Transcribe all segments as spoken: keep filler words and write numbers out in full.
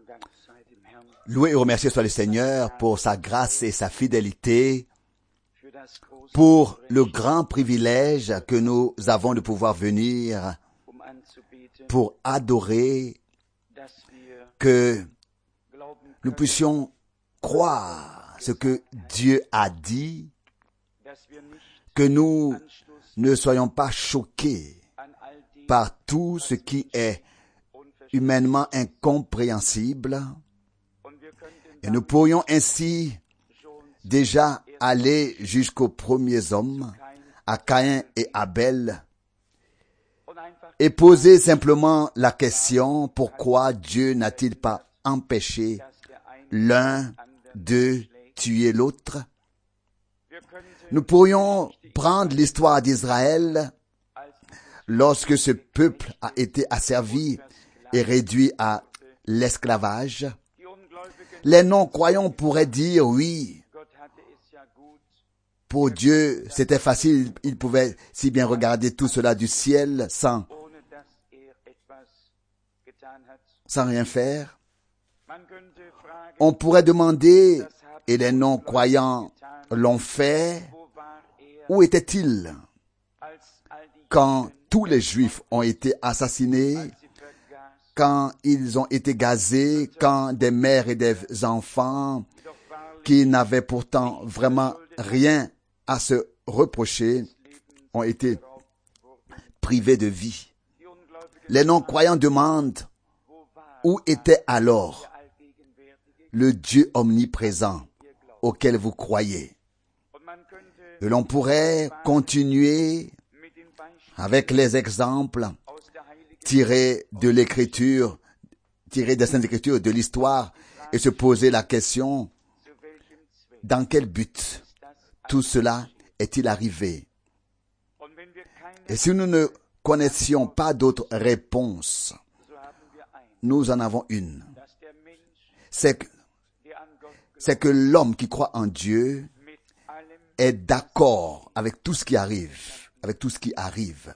Loué et remercié soit le Seigneur pour sa grâce et sa fidélité, pour le grand privilège que nous avons de pouvoir venir pour adorer, que nous puissions croire ce que Dieu a dit, que nous ne soyons pas choqués par tout ce qui est humainement incompréhensible. Et nous pourrions ainsi déjà aller jusqu'aux premiers hommes, à Caïn et Abel, et poser simplement la question, pourquoi Dieu n'a-t-il pas empêché l'un de tuer l'autre? Nous pourrions prendre l'histoire d'Israël lorsque ce peuple a été asservi et réduit à l'esclavage. Les non-croyants pourraient dire oui, pour Dieu c'était facile, il pouvait si bien regarder tout cela du ciel sans, sans rien faire. On pourrait demander, et les non-croyants l'ont fait, où était-il quand tous les Juifs ont été assassinés, quand ils ont été gazés, quand des mères et des enfants qui n'avaient pourtant vraiment rien à se reprocher ont été privés de vie. Les non-croyants demandent où était alors le Dieu omniprésent auquel vous croyez. Et l'on pourrait continuer avec les exemples tirés de l'écriture, tirés des Saintes Écritures, de l'histoire, et se poser la question, dans quel but tout cela est-il arrivé? Et si nous ne connaissions pas d'autres réponses, nous en avons une. C'est que, c'est que l'homme qui croit en Dieu est d'accord avec tout ce qui arrive, avec tout ce qui arrive.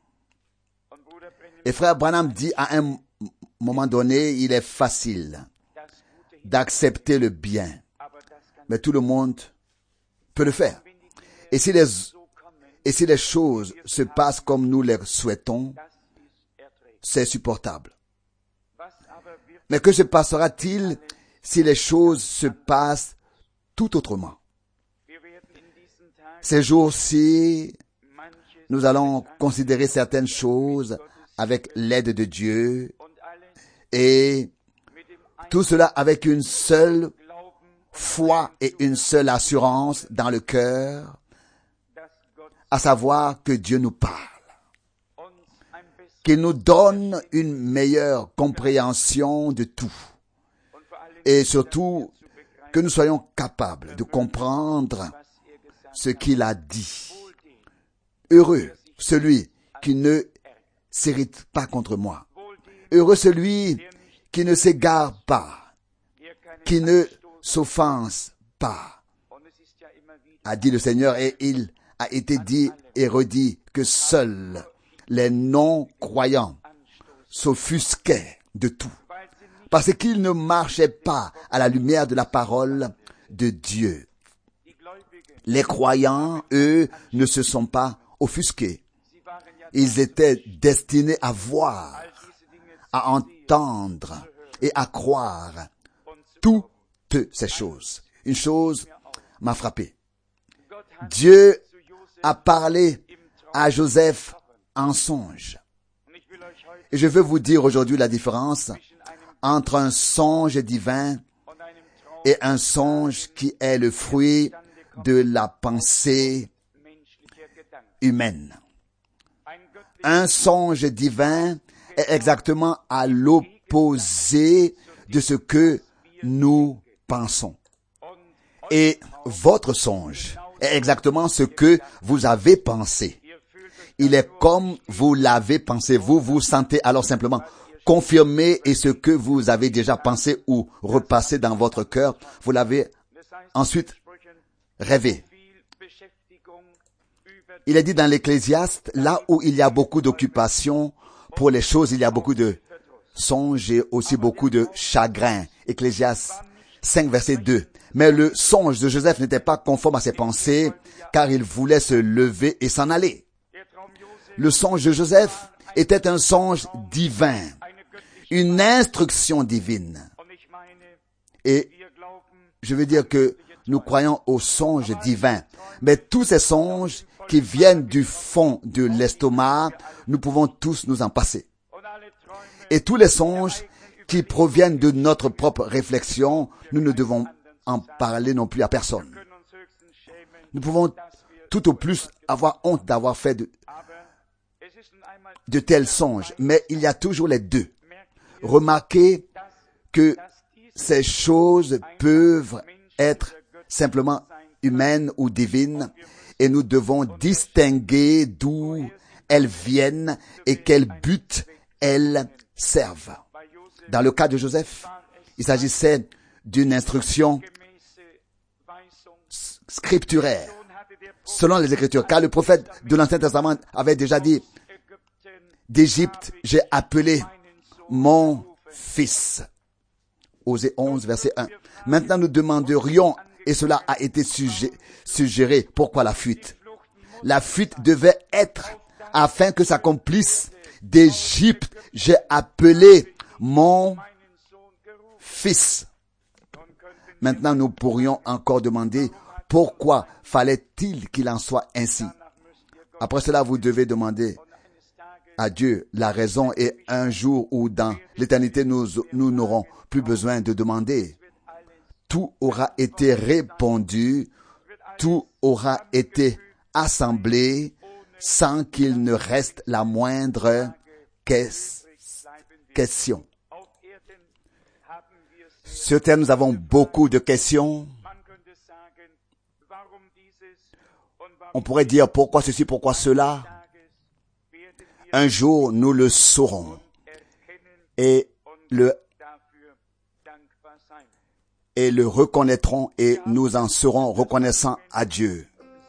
Et frère Branham dit à un moment donné, il est facile d'accepter le bien, mais tout le monde peut le faire. Et si les, et si les choses se passent comme nous les souhaitons, c'est supportable. Mais que se passera-t-il si les choses se passent tout autrement? Ces jours-ci, nous allons considérer certaines choses avec l'aide de Dieu et tout cela avec une seule foi et une seule assurance dans le cœur, à savoir que Dieu nous parle, qu'il nous donne une meilleure compréhension de tout et surtout que nous soyons capables de comprendre ce qu'il a dit. Heureux celui qui ne s'irrite pas contre moi. Heureux celui qui ne s'égare pas, qui ne s'offense pas, a dit le Seigneur, et il a été dit et redit que seuls les non-croyants s'offusquaient de tout, parce qu'ils ne marchaient pas à la lumière de la parole de Dieu. Les croyants, eux, ne se sont pas offusqués. Ils étaient destinés à voir, à entendre et à croire toutes ces choses. Une chose m'a frappé. Dieu a parlé à Joseph en songe. Et je veux vous dire aujourd'hui la différence entre un songe divin et un songe qui est le fruit de la pensée humaine. Un songe divin est exactement à l'opposé de ce que nous pensons. Et votre songe est exactement ce que vous avez pensé. Il est comme vous l'avez pensé. Vous vous sentez alors simplement confirmer et ce que vous avez déjà pensé ou repassé dans votre cœur, vous l'avez ensuite rêvé. Il est dit dans l'Ecclésiaste, là où il y a beaucoup d'occupation pour les choses, il y a beaucoup de songes, j'ai aussi beaucoup de chagrin. Ecclésiaste cinq, verset deux. Mais le songe de Joseph n'était pas conforme à ses pensées, car il voulait se lever et s'en aller. Le songe de Joseph était un songe divin, une instruction divine. Et je veux dire que nous croyons aux songes divins. Mais tous ces songes qui viennent du fond de l'estomac, nous pouvons tous nous en passer. Et tous les songes qui proviennent de notre propre réflexion, nous ne devons en parler non plus à personne. Nous pouvons tout au plus avoir honte d'avoir fait de, de tels songes. Mais il y a toujours les deux. Remarquez que ces choses peuvent être simplement humaines ou divines, et nous devons distinguer d'où elles viennent et quel but elles servent. Dans le cas de Joseph, il s'agissait d'une instruction scripturaire, selon les Écritures, car le prophète de l'Ancien Testament avait déjà dit, d'Égypte, j'ai appelé mon fils. Osée onze, verset un. Maintenant, nous demanderions, et cela a été suggé, suggéré, pourquoi la fuite? La fuite devait être afin que s'accomplisse d'Égypte, j'ai appelé mon fils. Maintenant, nous pourrions encore demander pourquoi fallait-il qu'il en soit ainsi. Après cela, vous devez demander à Dieu la raison, et un jour où dans l'éternité nous nous n'aurons plus besoin de demander. Tout aura été répondu, tout aura été assemblé sans qu'il ne reste la moindre question. Sur terre, nous avons beaucoup de questions. On pourrait dire pourquoi ceci, pourquoi cela. Un jour, nous le saurons et le, et le reconnaîtrons et nous en serons reconnaissants à Dieu.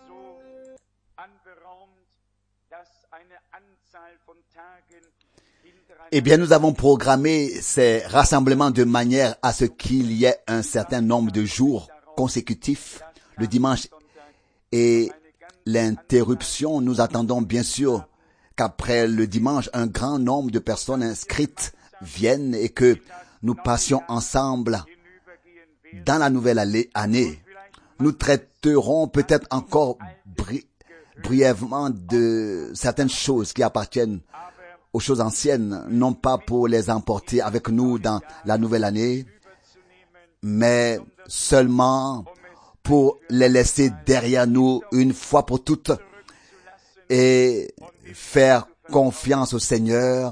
Eh bien, nous avons programmé ces rassemblements de manière à ce qu'il y ait un certain nombre de jours consécutifs, le dimanche et l'interruption. Nous attendons bien sûr qu'après le dimanche, un grand nombre de personnes inscrites viennent et que nous passions ensemble dans la nouvelle année. Nous traiterons peut-être encore bri- brièvement de certaines choses qui appartiennent aux choses anciennes, non pas pour les emporter avec nous dans la nouvelle année, mais seulement pour les laisser derrière nous une fois pour toutes et faire confiance au Seigneur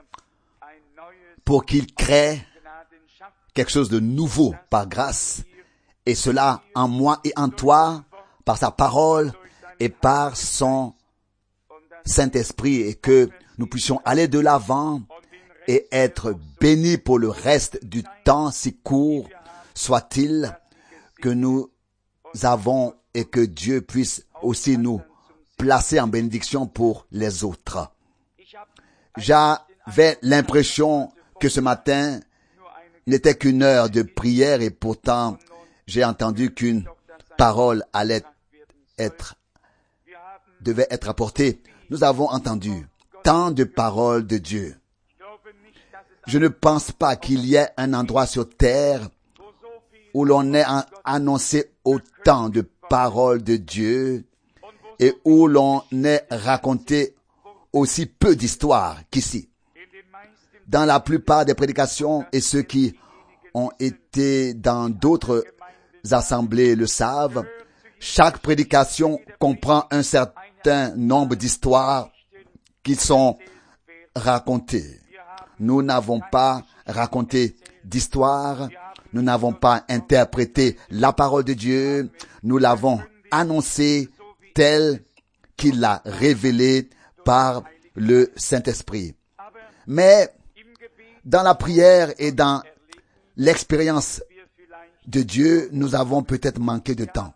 pour qu'il crée quelque chose de nouveau par grâce, et cela en moi et en toi, par sa parole et par son Saint-Esprit, et que nous puissions aller de l'avant et être bénis pour le reste du temps, si court soit-il, que nous avons, et que Dieu puisse aussi nous placer en bénédiction pour les autres. J'avais l'impression que ce matin n'était qu'une heure de prière, et pourtant j'ai entendu qu'une parole allait être, devait être apportée. Nous avons entendu tant de paroles de Dieu. Je ne pense pas qu'il y ait un endroit sur terre où l'on ait annoncé autant de paroles de Dieu et où l'on ait raconté aussi peu d'histoires qu'ici. Dans la plupart des prédications, et ceux qui ont été dans d'autres assemblées le savent, chaque prédication comprend un certain nombre d'histoires qui sont racontées. Nous n'avons pas raconté d'histoire, nous n'avons pas interprété la parole de Dieu, nous l'avons annoncée telle qu'il l'a révélée par le Saint-Esprit. Mais dans la prière et dans l'expérience de Dieu, nous avons peut-être manqué de temps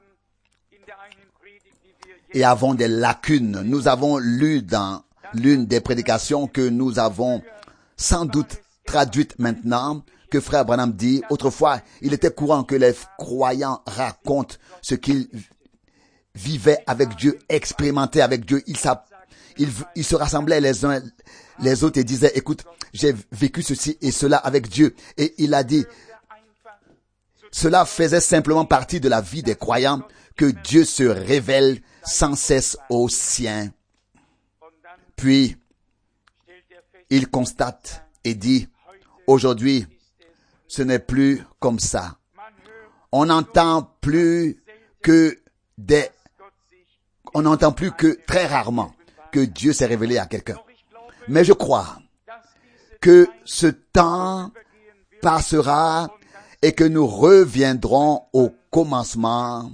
et avons des lacunes. Nous avons lu dans l'une des prédications que nous avons sans doute traduite maintenant, que frère Branham dit. Autrefois, il était courant que les croyants racontent ce qu'ils vivaient avec Dieu, expérimentaient avec Dieu. Ils, ils, ils se rassemblaient les uns les autres et disaient, écoute, j'ai vécu ceci et cela avec Dieu. Et il a dit, cela faisait simplement partie de la vie des croyants, que Dieu se révèle sans cesse aux siens. Puis, il constate et dit, aujourd'hui, ce n'est plus comme ça. On n'entend plus que des, on n'entend plus que très rarement que Dieu s'est révélé à quelqu'un. Mais je crois que ce temps passera et que nous reviendrons au commencement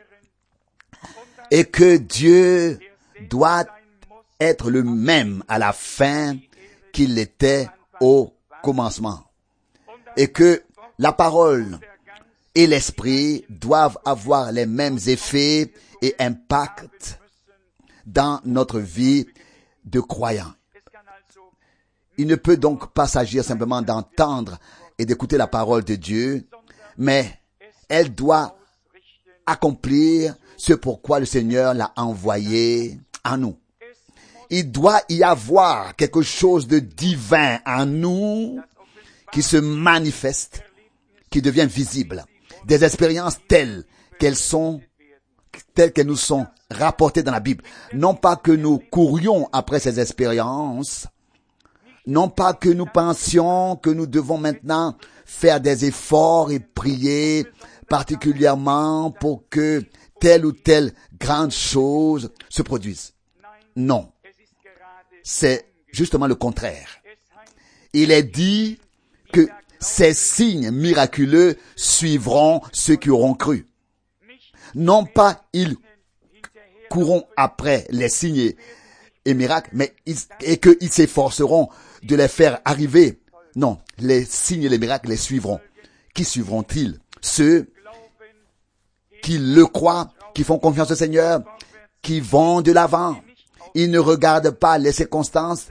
et que Dieu doit être le même à la fin qu'il était au commencement. Et que la parole et l'esprit doivent avoir les mêmes effets et impacts dans notre vie de croyants. Il ne peut donc pas s'agir simplement d'entendre et d'écouter la parole de Dieu, mais elle doit accomplir ce pourquoi le Seigneur l'a envoyé à nous. Il doit y avoir quelque chose de divin en nous qui se manifeste, qui devient visible. Des expériences telles qu'elles sont, telles qu'elles nous sont rapportées dans la Bible. Non pas que nous courions après ces expériences, non pas que nous pensions que nous devons maintenant faire des efforts et prier particulièrement pour que telle ou telle grande chose se produise. Non. C'est justement le contraire. Il est dit que ces signes miraculeux suivront ceux qui auront cru. Non pas ils courront après les signes et miracles, mais ils, et qu'ils s'efforceront de les faire arriver. Non, les signes et les miracles les suivront. Qui suivront-ils? Ceux qui le croient, qui font confiance au Seigneur, qui vont de l'avant. Ils ne regardent pas les circonstances,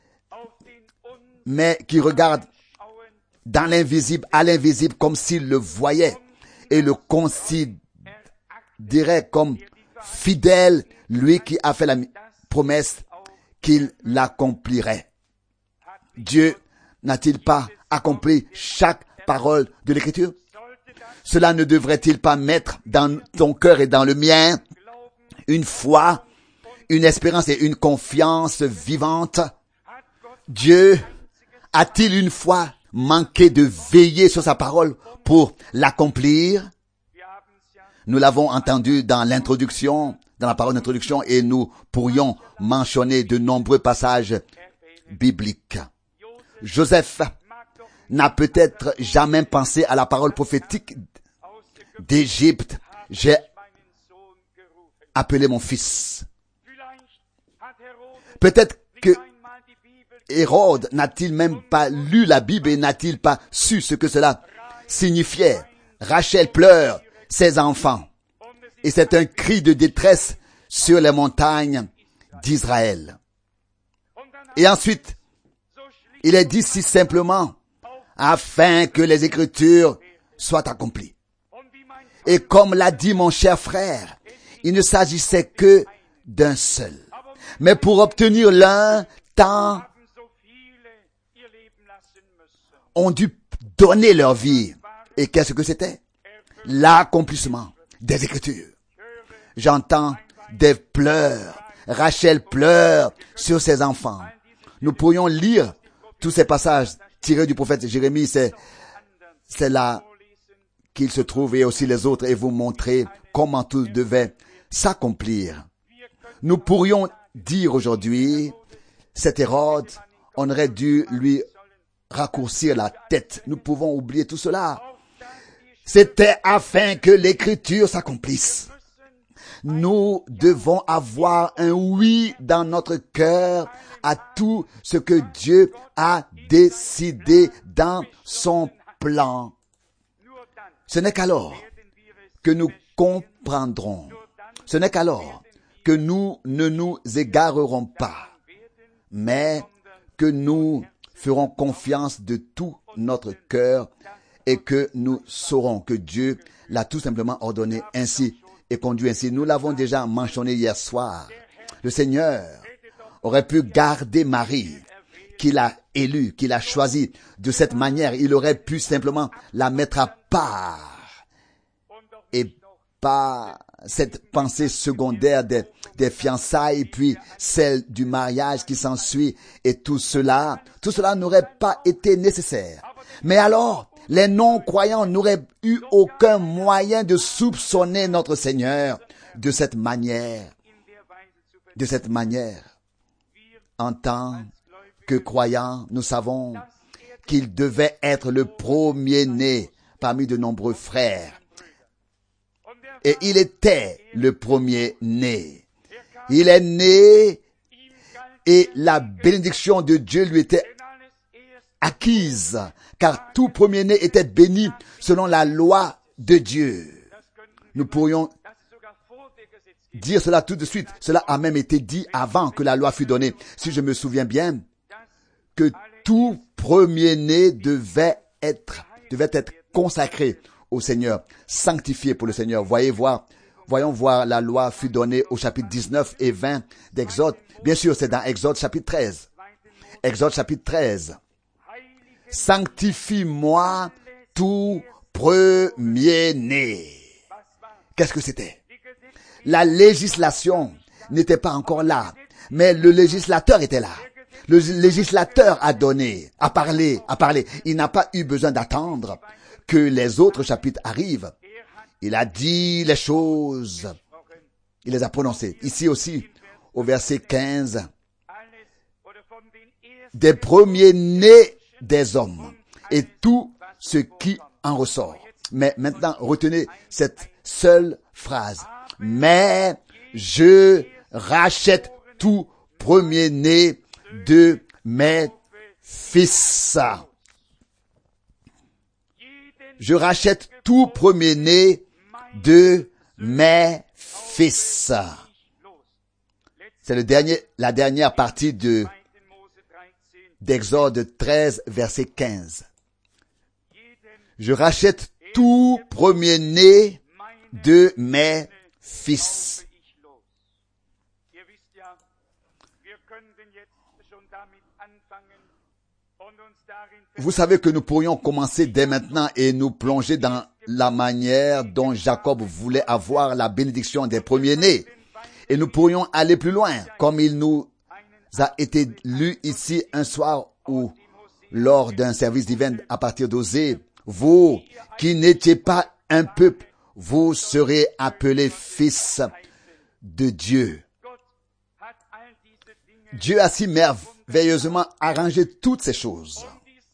mais qui regardent dans l'invisible, à l'invisible, comme s'ils le voyaient et le considéraient comme fidèle, lui qui a fait la promesse qu'il l'accomplirait. Dieu n'a-t-il pas accompli chaque parole de l'Écriture? Cela ne devrait-il pas mettre dans ton cœur et dans le mien une foi, une espérance et une confiance vivante? Dieu a-t-il une fois manqué de veiller sur sa parole pour l'accomplir? Nous l'avons entendu dans l'introduction, dans la parole d'introduction, et nous pourrions mentionner de nombreux passages bibliques. Joseph n'a peut-être jamais pensé à la parole prophétique d'Égypte. J'ai appelé mon fils. Peut-être que Hérode n'a-t-il même pas lu la Bible et n'a-t-il pas su ce que cela signifiait. Rachel pleure ses enfants et c'est un cri de détresse sur les montagnes d'Israël. Et ensuite, il est dit si simplement, afin que les Écritures soient accomplies. Et comme l'a dit mon cher frère, il ne s'agissait que d'un seul. Mais pour obtenir l'un, tant ont dû donner leur vie. Et qu'est-ce que c'était? L'accomplissement des Écritures. J'entends des pleurs. Rachel pleure sur ses enfants. Nous pourrions lire tous ces passages tirés du prophète Jérémie. C'est, c'est là qu'il se trouve et aussi les autres et vous montrer comment tout devait s'accomplir. Nous pourrions dire aujourd'hui, cet Hérode, on aurait dû lui raccourcir la tête. Nous pouvons oublier tout cela. C'était afin que l'Écriture s'accomplisse. Nous devons avoir un oui dans notre cœur à tout ce que Dieu a décidé dans son plan. Ce n'est qu'alors que nous comprendrons. Ce n'est qu'alors que nous ne nous égarerons pas, mais que nous ferons confiance de tout notre cœur et que nous saurons que Dieu l'a tout simplement ordonné ainsi et conduit ainsi. Nous l'avons déjà mentionné hier soir. Le Seigneur aurait pu garder Marie, qu'il a élue, qu'il a choisie de cette manière. Il aurait pu simplement la mettre à part et pas cette pensée secondaire des, des fiançailles, puis celle du mariage qui s'ensuit et tout cela. Tout cela n'aurait pas été nécessaire. Mais alors, les non-croyants n'auraient eu aucun moyen de soupçonner notre Seigneur de cette manière. De cette manière. En tant que croyants, nous savons qu'il devait être le premier-né parmi de nombreux frères. Et il était le premier-né. Il est né et la bénédiction de Dieu lui était acquise, car tout premier-né était béni selon la loi de Dieu. Nous pourrions dire cela tout de suite. Cela a même été dit avant que la loi fût donnée. Si je me souviens bien, que tout premier-né devait être, devait être consacré au Seigneur, sanctifié pour le Seigneur. Voyez voir, voyons voir, la loi fut donnée au chapitre dix-neuf et vingt d'Exode. Bien sûr, c'est dans Exode chapitre treize. Exode chapitre treize. Sanctifie-moi tout premier-né. Qu'est-ce que c'était? La législation n'était pas encore là, mais le législateur était là. Le législateur a donné, a parlé, a parlé. Il n'a pas eu besoin d'attendre que les autres chapitres arrivent. Il a dit les choses. Il les a prononcées. Ici aussi, au verset quinze, des premiers-nés des hommes et tout ce qui en ressort. Mais maintenant, retenez cette seule phrase. Mais je rachète tout premier-né de mes fils. Je rachète tout premier-né de mes fils. C'est le dernier, la dernière partie de d'Exode treize, verset quinze. Je rachète tout premier-né de mes fils. Vous savez que nous pourrions commencer dès maintenant et nous plonger dans la manière dont Jacob voulait avoir la bénédiction des premiers-nés. Et nous pourrions aller plus loin, comme il nous a été lu ici un soir ou lors d'un service divin à partir d'Osée. Vous qui n'étiez pas un peuple, vous serez appelés fils de Dieu. Dieu a si merveilleusement arrangé toutes ces choses.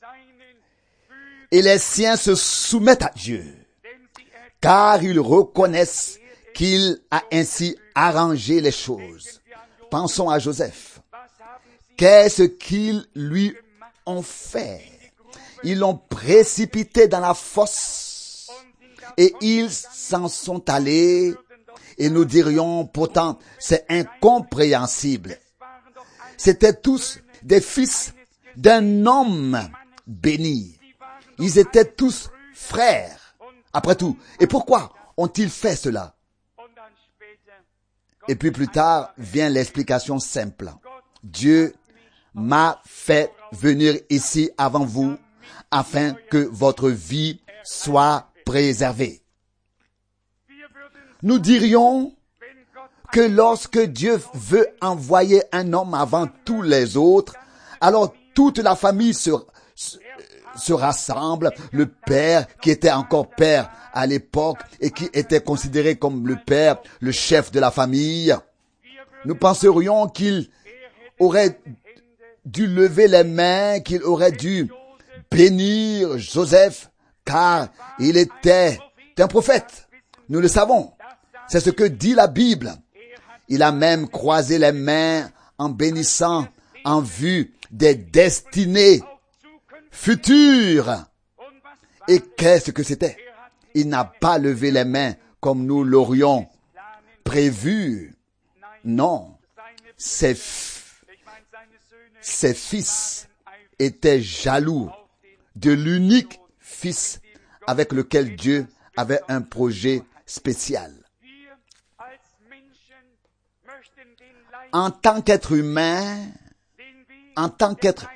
Et les siens se soumettent à Dieu, car ils reconnaissent qu'il a ainsi arrangé les choses. Pensons à Joseph. Qu'est-ce qu'ils lui ont fait? Ils l'ont précipité dans la fosse et ils s'en sont allés. Et nous dirions pourtant, c'est incompréhensible. C'étaient tous des fils d'un homme béni. Ils étaient tous frères, après tout. Et pourquoi ont-ils fait cela? Et puis plus tard vient l'explication simple. Dieu m'a fait venir ici avant vous afin que votre vie soit préservée. Nous dirions que lorsque Dieu veut envoyer un homme avant tous les autres, alors toute la famille se, se, se rassemble. Le père, qui était encore père à l'époque et qui était considéré comme le père, le chef de la famille, nous penserions qu'il aurait dû lever les mains, qu'il aurait dû bénir Joseph, car il était un prophète. Nous le savons. C'est ce que dit la Bible. Il a même croisé les mains en bénissant en vue des destinées futures. Et qu'est-ce que c'était? Il n'a pas levé les mains comme nous l'aurions prévu. Non, ses, f- ses fils était jaloux de l'unique fils avec lequel Dieu avait un projet spécial. En tant qu'être humain, en tant qu'être,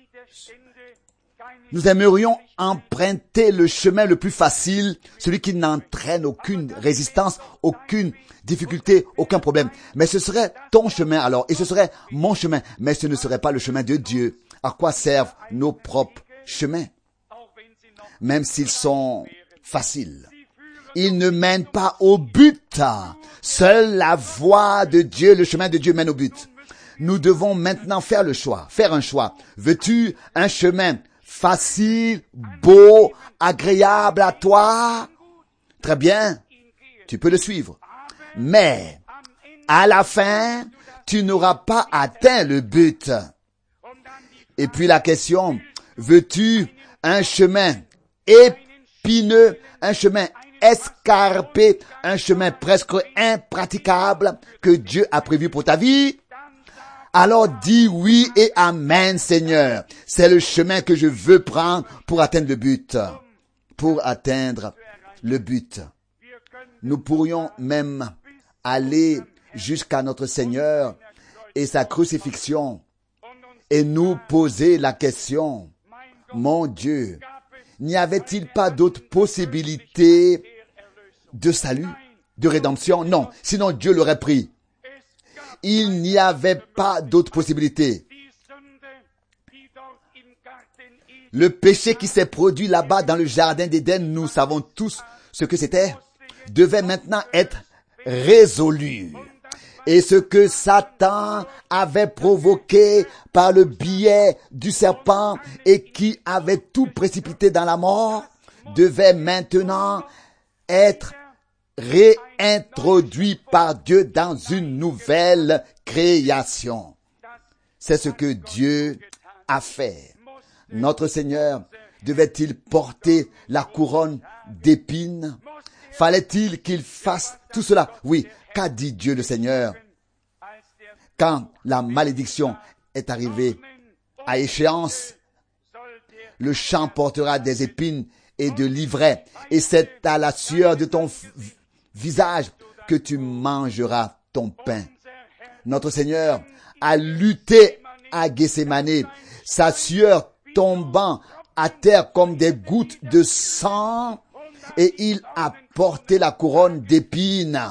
nous aimerions emprunter le chemin le plus facile, celui qui n'entraîne aucune résistance, aucune difficulté, aucun problème. Mais ce serait ton chemin alors, et ce serait mon chemin, mais ce ne serait pas le chemin de Dieu. À quoi servent nos propres chemins? Même s'ils sont faciles, ils ne mènent pas au but. Seule la voie de Dieu, le chemin de Dieu mène au but. Nous devons maintenant faire le choix, faire un choix. Veux-tu un chemin facile, beau, agréable à toi? Très bien, tu peux le suivre. Mais, à la fin, tu n'auras pas atteint le but. Et puis la question, veux-tu un chemin épineux, un chemin escarpé, un chemin presque impraticable que Dieu a prévu pour ta vie? Alors dis oui et amen, Seigneur. C'est le chemin que je veux prendre pour atteindre le but. Pour atteindre le but. Nous pourrions même aller jusqu'à notre Seigneur et sa crucifixion et nous poser la question, mon Dieu, n'y avait-il pas d'autre possibilité de salut, de rédemption? Non, sinon Dieu l'aurait pris. Il n'y avait pas d'autre possibilité. Le péché qui s'est produit là-bas dans le jardin d'Éden, nous savons tous ce que c'était, devait maintenant être résolu. Et ce que Satan avait provoqué par le biais du serpent et qui avait tout précipité dans la mort, devait maintenant être réintroduit par Dieu dans une nouvelle création. C'est ce que Dieu a fait. Notre Seigneur devait-il porter la couronne d'épines? Fallait-il qu'il fasse tout cela? Oui. Qu'a dit Dieu le Seigneur? Quand la malédiction est arrivée à échéance, le champ portera des épines et de l'ivraie, et c'est à la sueur de ton visage que tu mangeras ton pain. Notre Seigneur a lutté à Gethsémani, sa sueur tombant à terre comme des gouttes de sang, et il a porté la couronne d'épines.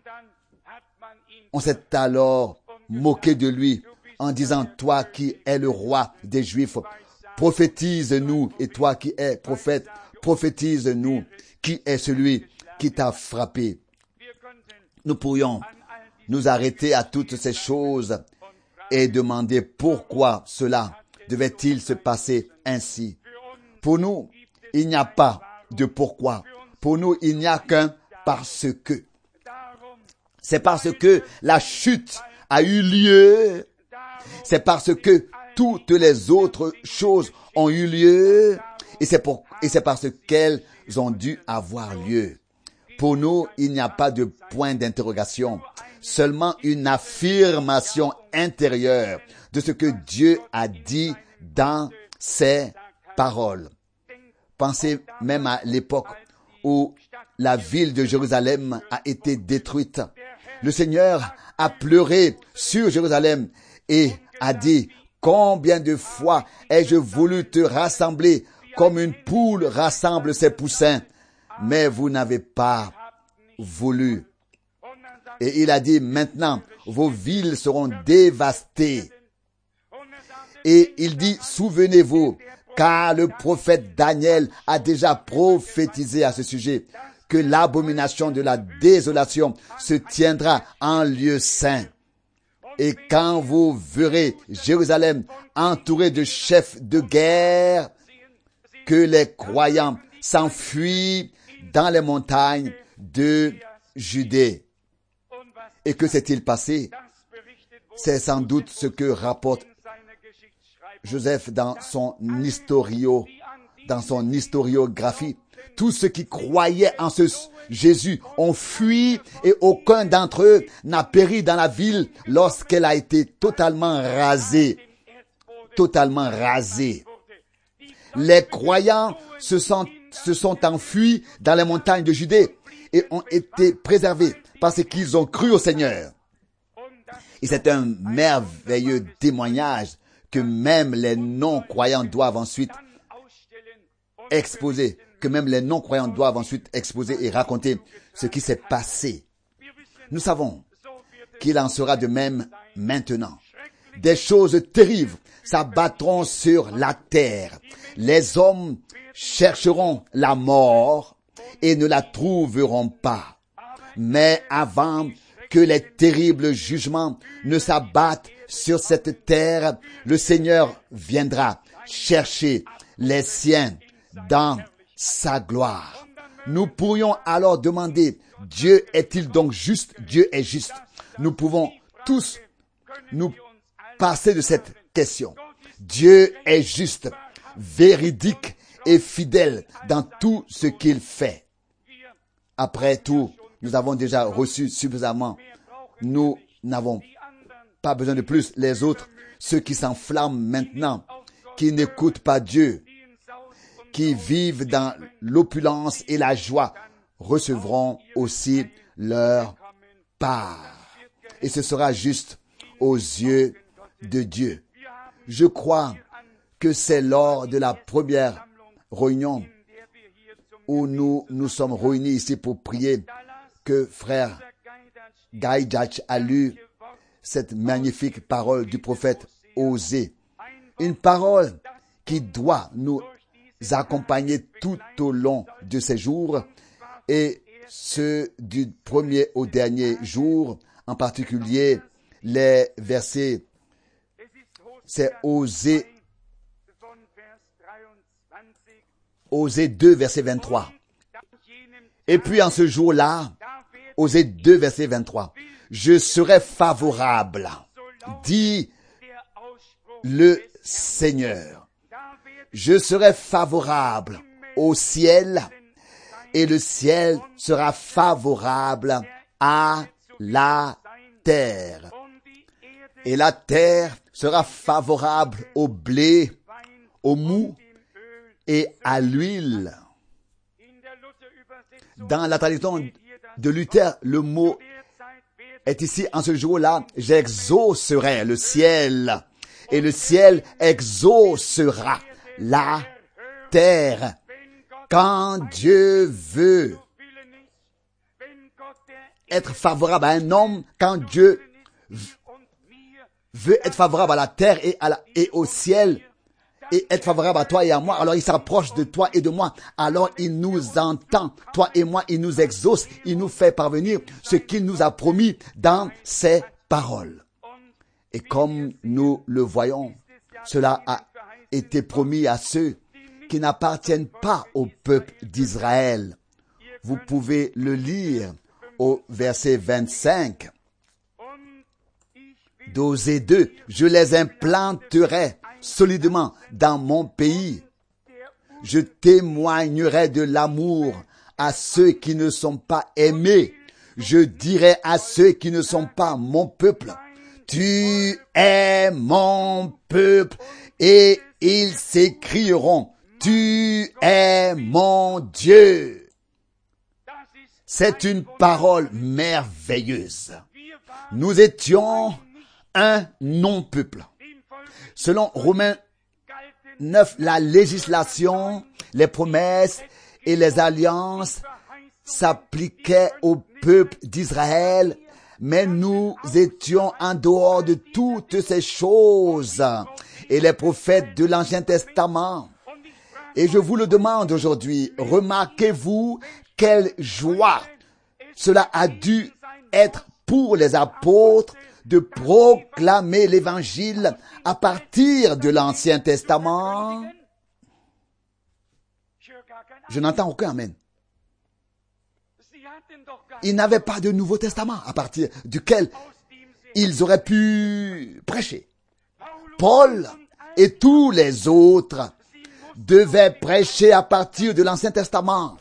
On s'est alors moqué de lui en disant, toi qui es le roi des Juifs, prophétise-nous, et toi qui es prophète, prophétise-nous, qui est celui qui t'a frappé. Nous pourrions nous arrêter à toutes ces choses et demander pourquoi cela devait-il se passer ainsi. Pour nous, il n'y a pas de pourquoi. Pour nous, il n'y a qu'un parce que. C'est parce que la chute a eu lieu. C'est parce que toutes les autres choses ont eu lieu. Et c'est pour, et c'est parce qu'elles ont dû avoir lieu. Pour nous, il n'y a pas de point d'interrogation. Seulement une affirmation intérieure de ce que Dieu a dit dans ses paroles. Pensez même à l'époque où la ville de Jérusalem a été détruite. Le Seigneur a pleuré sur Jérusalem et a dit, combien de fois ai-je voulu te rassembler comme une poule rassemble ses poussins, mais vous n'avez pas voulu. Et il a dit, maintenant, vos villes seront dévastées. Et il dit, souvenez-vous, car le prophète Daniel a déjà prophétisé à ce sujet, que l'abomination de la désolation se tiendra en lieu saint. Et quand vous verrez Jérusalem entourée de chefs de guerre, que les croyants s'enfuient dans les montagnes de Judée. Et que s'est-il passé? C'est sans doute ce que rapporte Joseph dans son historio, dans son historiographie. Tous ceux qui croyaient en ce Jésus ont fui et aucun d'entre eux n'a péri dans la ville lorsqu'elle a été totalement rasée. totalement rasé. Les croyants se sont, se sont enfuis dans les montagnes de Judée et ont été préservés parce qu'ils ont cru au Seigneur. Et c'est un merveilleux témoignage que même les non-croyants doivent ensuite exposer, que même les non-croyants doivent ensuite exposer et raconter ce qui s'est passé. Nous savons qu'il en sera de même maintenant. Des choses terribles s'abattront sur la terre. Les hommes chercheront la mort et ne la trouveront pas. Mais avant que les terribles jugements ne s'abattent sur cette terre, le Seigneur viendra chercher les siens dans sa gloire. Nous pourrions alors demander, Dieu est-il donc juste? Dieu est juste. Nous pouvons tous nous passer de cette question. Dieu est juste, véridique et fidèle dans tout ce qu'il fait. Après tout, nous avons déjà reçu suffisamment. Nous n'avons pas besoin de plus. Les autres, ceux qui s'enflamment maintenant, qui n'écoutent pas Dieu, qui vivent dans l'opulence et la joie, recevront aussi leur part. Et ce sera juste aux yeux de Dieu. Je crois que c'est lors de la première réunion où nous nous sommes réunis ici pour prier que frère Gaïdjach a lu cette magnifique parole du prophète Osée. Une parole qui doit nous accompagner tout au long de ces jours et ce du premier au dernier jour, en particulier les versets, c'est Osée, Osée deux, verset vingt-trois. Et puis en ce jour-là, Osée deux, verset vingt-trois, je serai favorable, dit le Seigneur. Je serai favorable au ciel et le ciel sera favorable à la terre. Et la terre sera favorable au blé, au mou et à l'huile. Dans la traduction de Luther, le mot est ici, en ce jour-là, j'exaucerai le ciel et le ciel exaucera la terre. Quand Dieu veut être favorable à un homme, quand Dieu veut être favorable à la terre et, à la, et au ciel, et être favorable à toi et à moi, alors il s'approche de toi et de moi, alors il nous entend, toi et moi, il nous exauce, il nous fait parvenir ce qu'il nous a promis dans ses paroles. Et comme nous le voyons, cela a été promis à ceux qui n'appartiennent pas au peuple d'Israël. Vous pouvez le lire au verset vingt-cinq d'Osée deux. Je les implanterai solidement dans mon pays. Je témoignerai de l'amour à ceux qui ne sont pas aimés. Je dirai à ceux qui ne sont pas mon peuple, tu es mon peuple, et ils s'écrieront, tu es mon Dieu. C'est une parole merveilleuse. Nous étions un non-peuple. Selon Romains neuf, la législation, les promesses et les alliances s'appliquaient au peuple d'Israël, mais nous étions en dehors de toutes ces choses et les prophètes de l'Ancien Testament. Et je vous le demande aujourd'hui, remarquez-vous quelle joie cela a dû être pour les apôtres de proclamer l'évangile à partir de l'Ancien Testament. Je n'entends aucun amen. Ils n'avaient pas de Nouveau Testament à partir duquel ils auraient pu prêcher. Paul et tous les autres devaient prêcher à partir de l'Ancien Testament.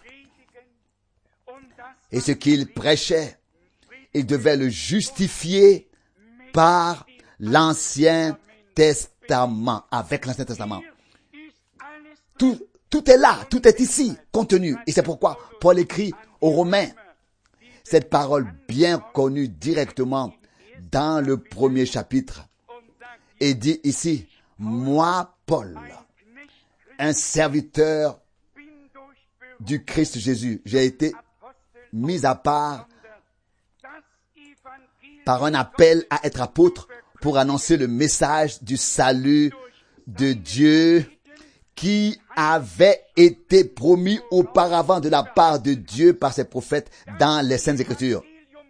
Et ce qu'ils prêchaient, ils devaient le justifier par l'Ancien Testament. Testament, avec l'Ancien Testament. Tout, tout est là, tout est ici, contenu. Et c'est pourquoi Paul écrit aux Romains cette parole bien connue directement dans le premier chapitre et dit ici, moi, Paul, un serviteur du Christ Jésus, j'ai été mis à part par un appel à être apôtre pour annoncer le message du salut de Dieu qui avait été promis auparavant de la part de Dieu par ses prophètes dans les Saintes Écritures.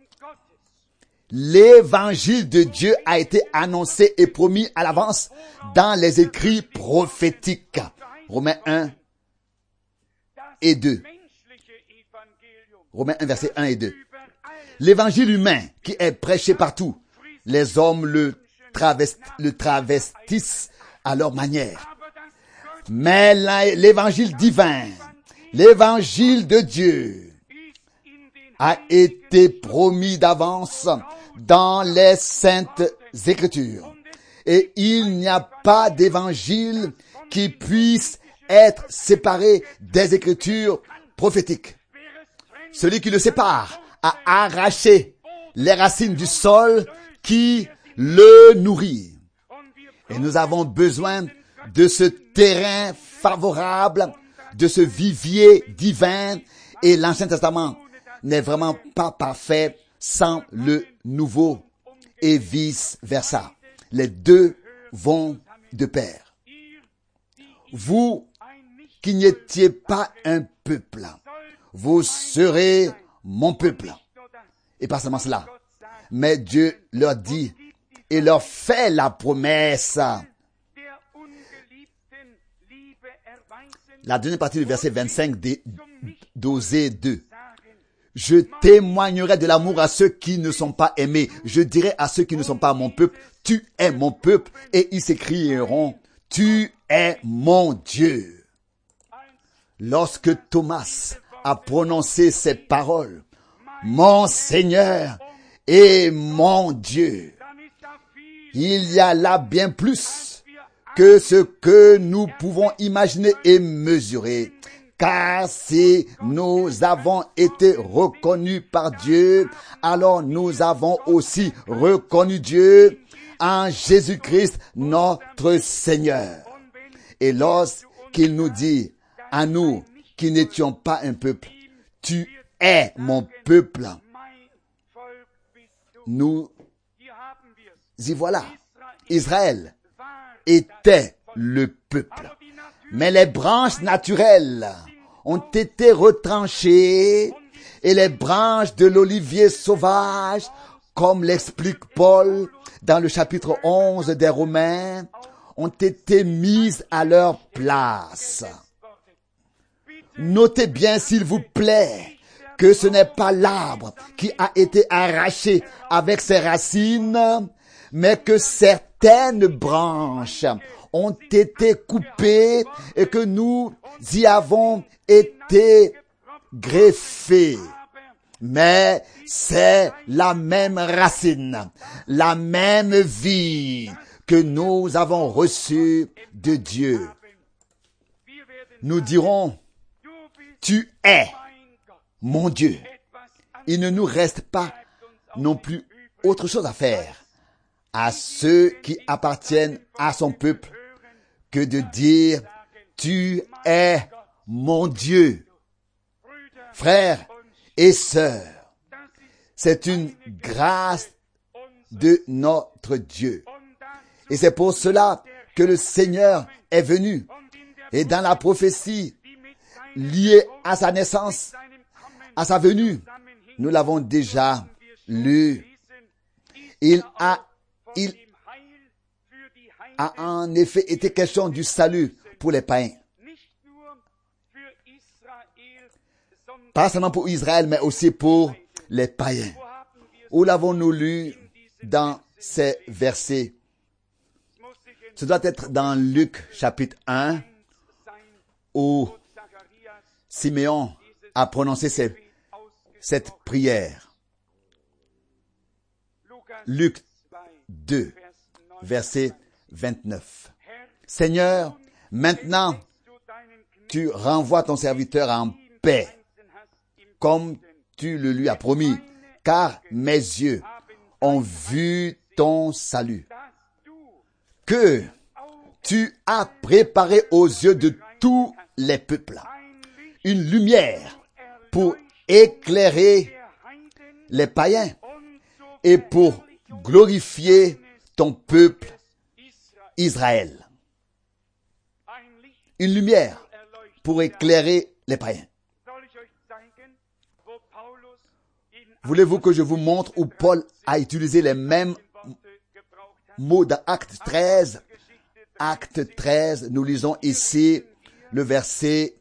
L'évangile de Dieu a été annoncé et promis à l'avance dans les écrits prophétiques. Romains un et deux. Romains un, versets un et deux. L'évangile humain qui est prêché partout, les hommes le, travest, le travestissent à leur manière. Mais l'évangile divin, l'évangile de Dieu, a été promis d'avance dans les Saintes Écritures. Et il n'y a pas d'évangile qui puisse être séparé des Écritures prophétiques. Celui qui le sépare a arraché les racines du sol qui le nourrit. Et nous avons besoin de ce terrain favorable, de ce vivier divin, et l'Ancien Testament n'est vraiment pas parfait sans le Nouveau et vice versa. Les deux vont de pair. Vous qui n'étiez pas un peuple, vous serez mon peuple. Et pas seulement cela, mais Dieu leur dit et leur fait la promesse. La deuxième partie du verset vingt-cinq d'Osée deux. Je témoignerai de l'amour à ceux qui ne sont pas aimés. Je dirai à ceux qui ne sont pas mon peuple, tu es mon peuple. Et ils s'écrieront, tu es mon Dieu. Lorsque Thomas a prononcé ces paroles, mon Seigneur et mon Dieu, il y a là bien plus que ce que nous pouvons imaginer et mesurer. Car si nous avons été reconnus par Dieu, alors nous avons aussi reconnu Dieu en Jésus-Christ notre Seigneur. Et lorsqu'il nous dit à nous qui n'étions pas un peuple, tu es mon peuple, nous y voilà. Israël était le peuple. Mais les branches naturelles ont été retranchées et les branches de l'olivier sauvage, comme l'explique Paul dans le chapitre onze des Romains, ont été mises à leur place. Notez bien, s'il vous plaît, que ce n'est pas l'arbre qui a été arraché avec ses racines, mais que certaines branches ont été coupées et que nous y avons été greffés. Mais c'est la même racine, la même vie que nous avons reçue de Dieu. Nous dirons, tu es mon Dieu. Il ne nous reste pas non plus autre chose à faire à ceux qui appartiennent à son peuple que de dire, tu es mon Dieu. Frères et sœurs, c'est une grâce de notre Dieu. Et c'est pour cela que le Seigneur est venu. Et dans la prophétie liée à sa naissance, à sa venue, nous l'avons déjà lu. Il a, il a en effet été question du salut pour les païens. Pas seulement pour Israël, mais aussi pour les païens. Où l'avons-nous lu dans ces versets? Ce doit être dans Luc chapitre un, où Siméon a prononcé cette, cette prière. Luc deux, verset vingt-neuf. Seigneur, maintenant, tu renvoies ton serviteur en paix, comme tu le lui as promis, car mes yeux ont vu ton salut, que tu as préparé aux yeux de tous les peuples une lumière pour éclairer les païens et pour glorifier ton peuple Israël. Une lumière pour éclairer les païens. Voulez-vous que je vous montre où Paul a utilisé les mêmes mots dans Acte treize? Acte treize, nous lisons ici le verset,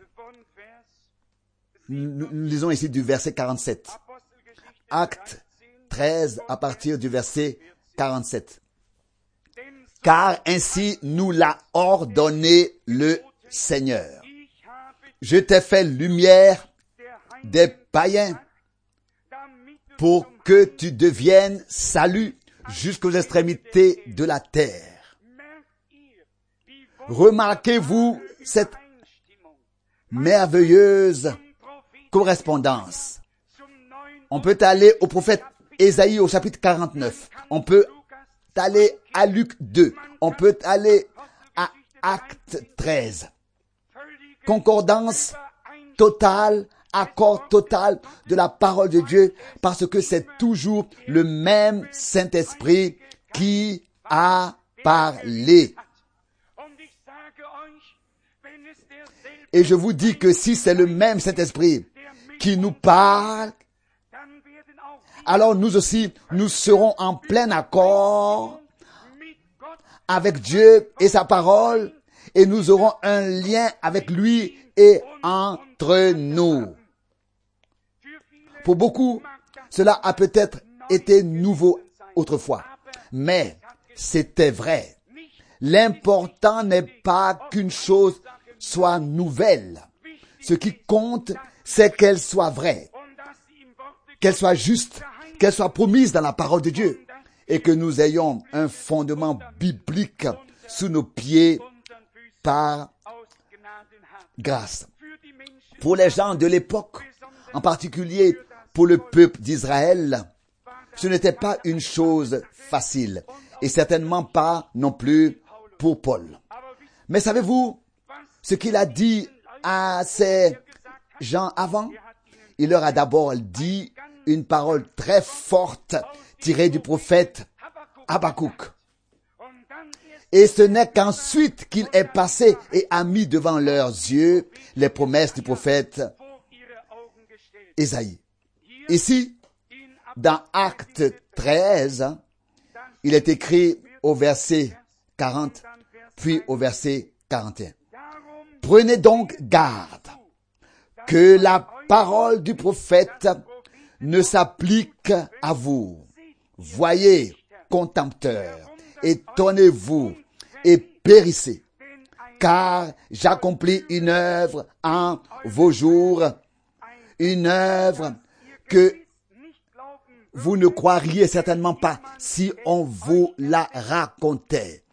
nous lisons ici du verset quarante-sept. Acte treize à partir du verset quarante-sept. Car ainsi nous l'a ordonné le Seigneur. Je t'ai fait lumière des païens pour que tu deviennes salut jusqu'aux extrémités de la terre. Remarquez-vous cette merveilleuse correspondance. On peut aller au prophète Ésaïe au chapitre quarante-neuf. On peut aller à Luc deux. On peut aller à Acte treize. Concordance totale, accord total de la parole de Dieu, parce que c'est toujours le même Saint-Esprit qui a parlé. Et je vous dis que si c'est le même Saint-Esprit qui nous parle, alors nous aussi, nous serons en plein accord avec Dieu et sa parole, et nous aurons un lien avec lui et entre nous. Pour beaucoup, cela a peut-être été nouveau autrefois, mais c'était vrai. L'important n'est pas qu'une chose soit nouvelle. Ce qui compte, c'est qu'elle soit vraie, qu'elle soit juste, qu'elle soit promise dans la parole de Dieu, et que nous ayons un fondement biblique sous nos pieds par grâce. Pour les gens de l'époque, en particulier pour le peuple d'Israël, ce n'était pas une chose facile, et certainement pas non plus pour Paul. Mais savez-vous ce qu'il a dit à ces gens avant? Il leur a d'abord dit une parole très forte tirée du prophète Habakkuk. Et ce n'est qu'ensuite qu'il est passé et a mis devant leurs yeux les promesses du prophète Ésaïe. Ici, dans Acte treize, il est écrit au verset quarante, puis au verset quarante et un. Prenez donc garde que la parole du prophète ne s'applique à vous. Voyez, contempteurs, étonnez-vous et périssez, car j'accomplis une œuvre en vos jours, une œuvre que vous ne croiriez certainement pas si on vous la racontait.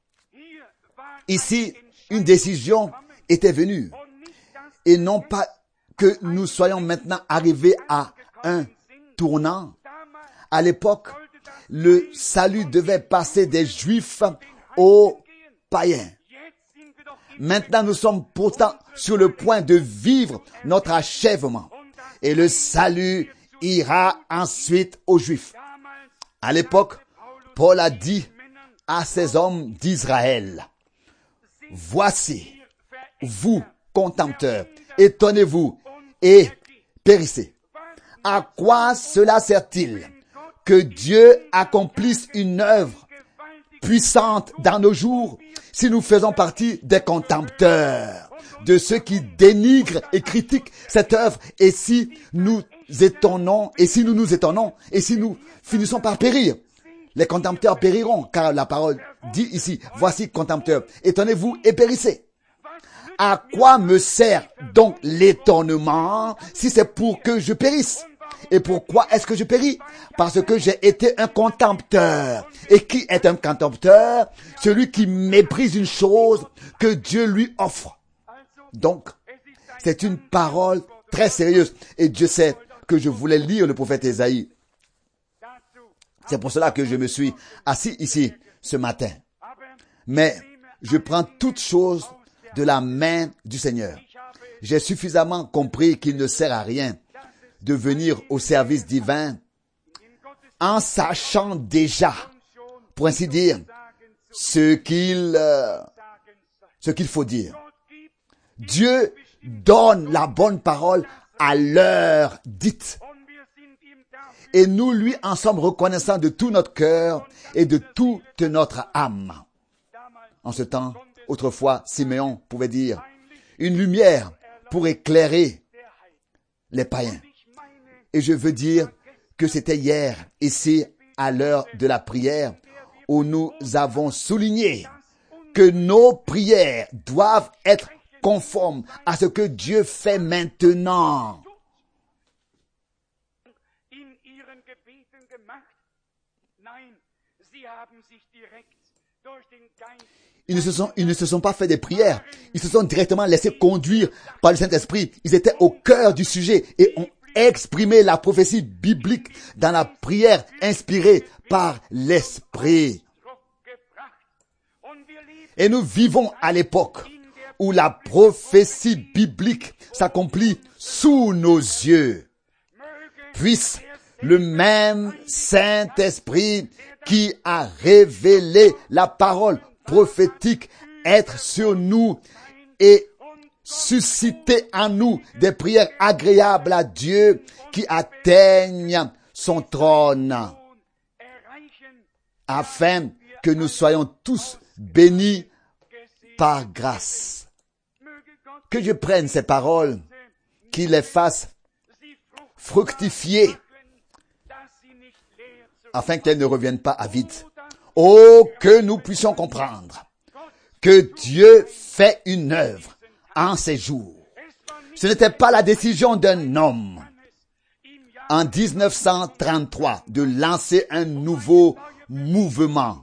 Ici, une décision était venue, et non pas que nous soyons maintenant arrivés à un tournant. À l'époque, le salut devait passer des Juifs aux païens. Maintenant, nous sommes pourtant sur le point de vivre notre achèvement. Et le salut ira ensuite aux Juifs. À l'époque, Paul a dit à ces hommes d'Israël, « Voici, vous, contempteurs, étonnez-vous et périssez. À quoi cela sert-il que Dieu accomplisse une œuvre puissante dans nos jours si nous faisons partie des contempteurs, de ceux qui dénigrent et critiquent cette œuvre, et si nous étonnons, et si nous nous étonnons, et si nous finissons par périr? Les contempteurs périront, car la parole dit ici, voici contempteurs, étonnez-vous et périssez. À quoi me sert donc l'étonnement si c'est pour que je périsse? Et pourquoi est-ce que je péris? Parce que j'ai été un contempteur. Et qui est un contempteur? Celui qui méprise une chose que Dieu lui offre. Donc, c'est une parole très sérieuse. Et Dieu sait que je voulais lire le prophète Ésaïe. C'est pour cela que je me suis assis ici ce matin. Mais je prends toutes choses de la main du Seigneur. J'ai suffisamment compris qu'il ne sert à rien de venir au service divin en sachant déjà, pour ainsi dire, ce qu'il euh, ce qu'il faut dire. Dieu donne la bonne parole à l'heure dite. Et nous lui en sommes reconnaissants de tout notre cœur et de toute notre âme. En ce temps, autrefois, Siméon pouvait dire une lumière pour éclairer les païens. Et je veux dire que c'était hier, ici, à l'heure de la prière, où nous avons souligné que nos prières doivent être conformes à ce que Dieu fait maintenant. Ils ne, se sont, ils ne se sont pas fait des prières. Ils se sont directement laissés conduire par le Saint-Esprit. Ils étaient au cœur du sujet et ont exprimé la prophétie biblique dans la prière inspirée par l'Esprit. Et nous vivons à l'époque où la prophétie biblique s'accomplit sous nos yeux. Puisse le même Saint-Esprit qui a révélé la parole prophétique être sur nous et susciter en nous des prières agréables à Dieu qui atteignent son trône, afin que nous soyons tous bénis par grâce. Que je prenne ces paroles, qu'il les fasse fructifier, afin qu'elles ne reviennent pas à vide. Oh, que nous puissions comprendre que Dieu fait une œuvre en ces jours. Ce n'était pas la décision d'un homme en dix-neuf cent trente-trois de lancer un nouveau mouvement,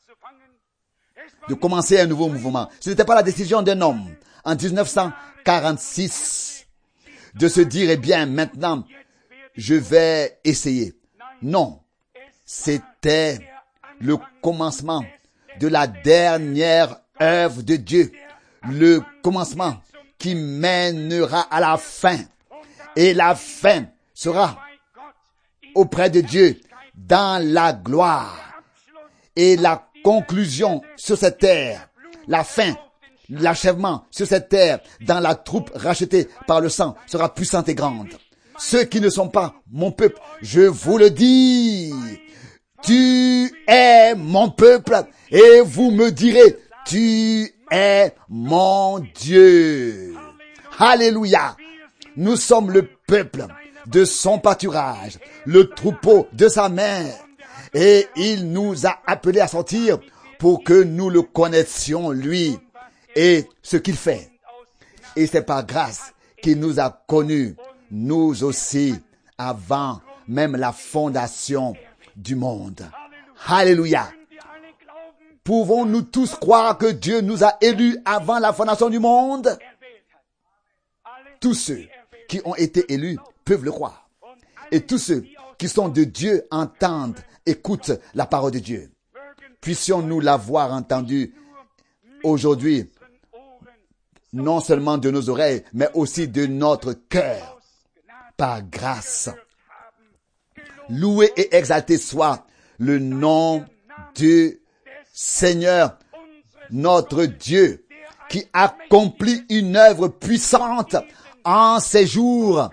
de commencer un nouveau mouvement. Ce n'était pas la décision d'un homme en dix-neuf cent quarante-six de se dire, eh bien, maintenant, je vais essayer. Non, c'était le commencement de la dernière œuvre de Dieu, le commencement qui mènera à la fin. Et la fin sera auprès de Dieu dans la gloire. Et la conclusion sur cette terre, la fin, l'achèvement sur cette terre dans la troupe rachetée par le sang sera puissante et grande. Ceux qui ne sont pas mon peuple, je vous le dis, tu es mon peuple et vous me direz, tu es mon Dieu. Alléluia. Nous sommes le peuple de son pâturage, le troupeau de sa mère. Et il nous a appelés à sortir pour que nous le connaissions, lui, et ce qu'il fait. Et c'est par grâce qu'il nous a connus, nous aussi, avant même la fondation du monde. Alléluia. Pouvons-nous tous croire que Dieu nous a élus avant la fondation du monde? Tous ceux qui ont été élus peuvent le croire. Et tous ceux qui sont de Dieu entendent, écoutent la parole de Dieu. Puissions-nous l'avoir entendue aujourd'hui, non seulement de nos oreilles, mais aussi de notre cœur, par grâce. Loué et exalté soit le nom du Seigneur, notre Dieu, qui accomplit une œuvre puissante en ces jours.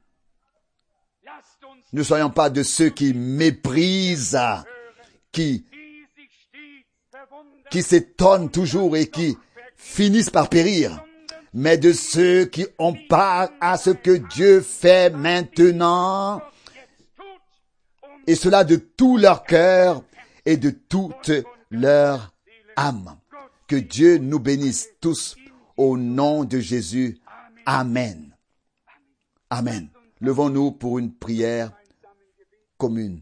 Ne soyons pas de ceux qui méprisent, qui, qui s'étonnent toujours et qui finissent par périr, mais de ceux qui ont part à ce que Dieu fait maintenant, et cela de tout leur cœur et de toute leur âme. Que Dieu nous bénisse tous au nom de Jésus. Amen. Amen. Levons-nous pour une prière commune.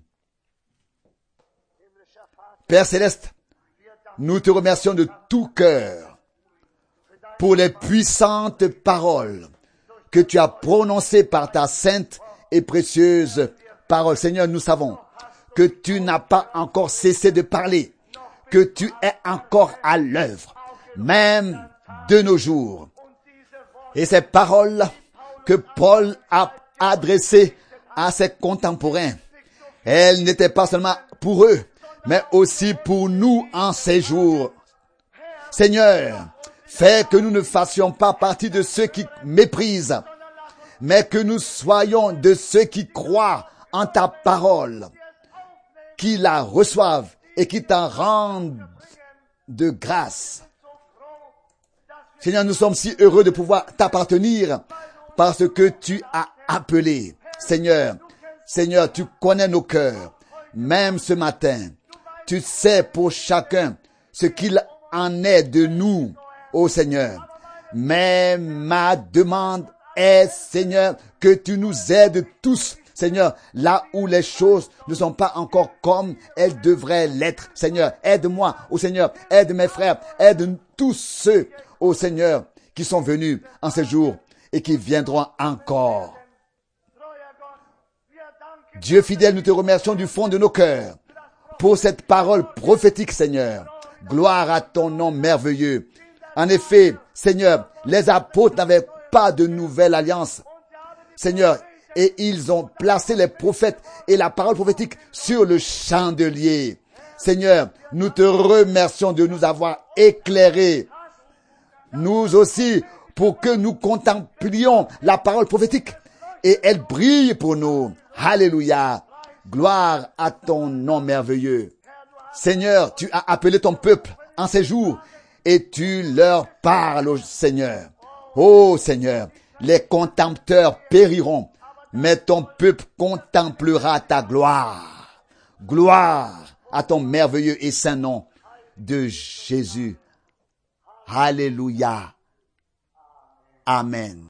Père Céleste, nous te remercions de tout cœur pour les puissantes paroles que tu as prononcées par ta sainte et précieuse parole. Seigneur, nous savons que tu n'as pas encore cessé de parler, que tu es encore à l'œuvre, même de nos jours. Et ces paroles que Paul a adressées à ses contemporains, elles n'étaient pas seulement pour eux, mais aussi pour nous en ces jours. Seigneur, fais que nous ne fassions pas partie de ceux qui méprisent, mais que nous soyons de ceux qui croient en ta parole, qui la reçoivent et qui t'en rendent de grâce. Seigneur, nous sommes si heureux de pouvoir t'appartenir parce que tu as appelé. Seigneur, Seigneur, tu connais nos cœurs. Même ce matin, tu sais pour chacun ce qu'il en est de nous, ô Seigneur. Mais ma demande est, Seigneur, que tu nous aides tous, Seigneur, là où les choses ne sont pas encore comme elles devraient l'être. Seigneur, aide-moi, ô Seigneur, aide mes frères, aide tous ceux, ô Seigneur, qui sont venus en ce jour et qui viendront encore. Dieu fidèle, nous te remercions du fond de nos cœurs pour cette parole prophétique, Seigneur. Gloire à ton nom merveilleux. En effet, Seigneur, les apôtres n'avaient pas de nouvelle alliance, Seigneur, et ils ont placé les prophètes et la parole prophétique sur le chandelier. Seigneur, nous te remercions de nous avoir éclairés, nous aussi, pour que nous contemplions la parole prophétique et elle brille pour nous. Alléluia. Gloire à ton nom merveilleux. Seigneur, tu as appelé ton peuple en ces jours et tu leur parles, ô Seigneur. Ô Seigneur, les contempteurs périront, mais ton peuple contemplera ta gloire. Gloire à ton merveilleux et saint nom de Jésus. Alléluia. Amen.